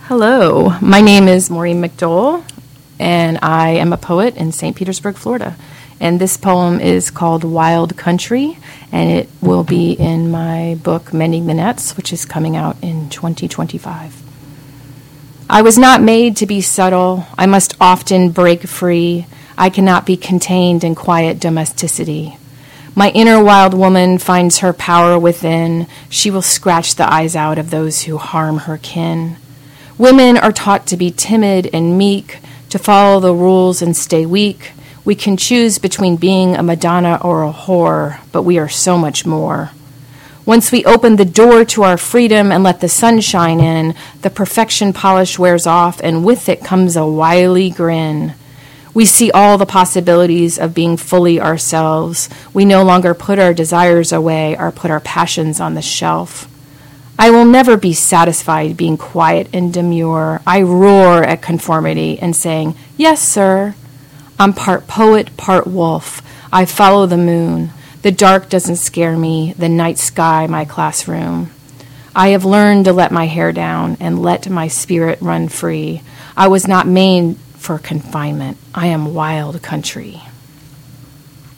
Hello, my name is Maureen McDowell, and I am a poet in St. Petersburg, Florida. And this poem is called Wild Country, and it will be in my book, Mending the Nets, which is coming out in 2025. I was not made to be subtle. I must often break free. I cannot be contained in quiet domesticity. My inner wild woman finds her power within. She will scratch the eyes out of those who harm her kin. Women are taught to be timid and meek, to follow the rules and stay weak. We can choose between being a Madonna or a whore, but we are so much more. Once we open the door to our freedom and let the sun shine in, the perfection polish wears off, and with it comes a wily grin. We see all the possibilities of being fully ourselves. We no longer put our desires away or put our passions on the shelf. I will never be satisfied being quiet and demure. I roar at conformity and saying, "Yes, sir." I'm part poet, part wolf. I follow the moon. The dark doesn't scare me, the night sky my classroom. I have learned to let my hair down and let my spirit run free. I was not made for confinement. I am wild country.